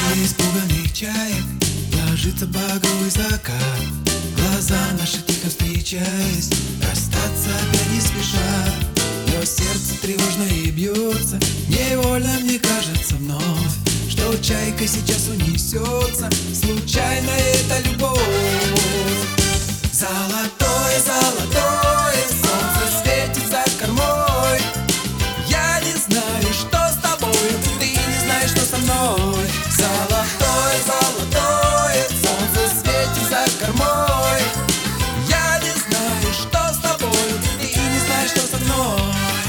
испуганных чаек ложится багровый закат. Глаза наши тихо встречаясь, расстаться опять не спешат. Но сердце тревожно и бьется, невольно мне кажется вновь, что чайка сейчас унесется, случайно это любовь. Золотое, золотое солнце светит за кормой. Я не знаю, что с тобой, ты не знаешь, что со мной. Золотое, золотое солнце светит за кормой. Я не знаю, что с тобой, ты не знаешь, что со мной.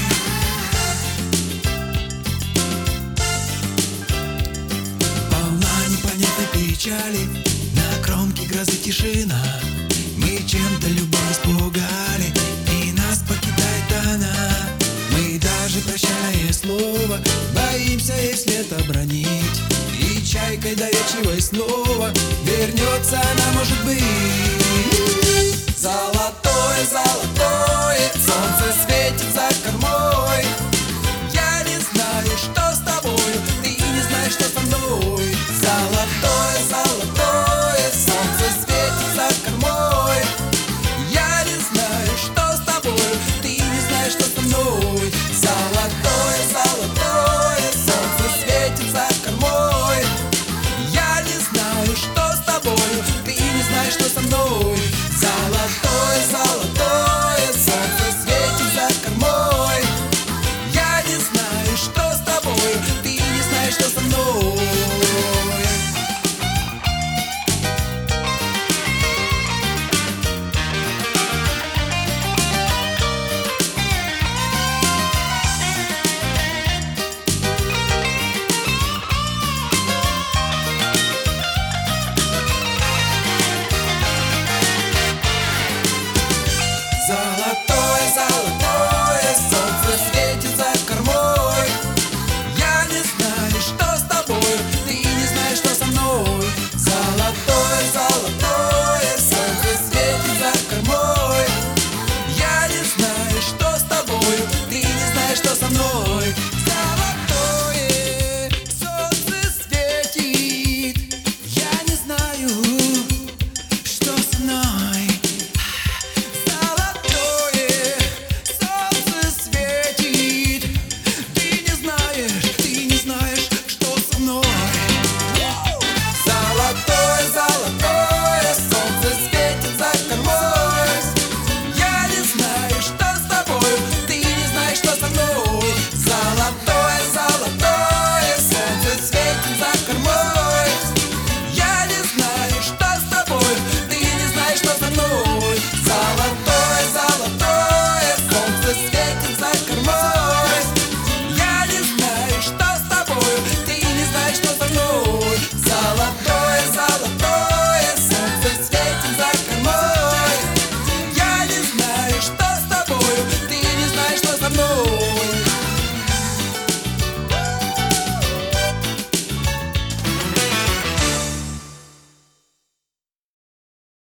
Волна непонятной печали, на кромке грозы тишина. Мы чем-то любовь испугали, и нас покидает она. Мы даже прощальное слово боимся, если это бронить. И чайкой доверчивой снова вернется она, может быть. Золотое, золотое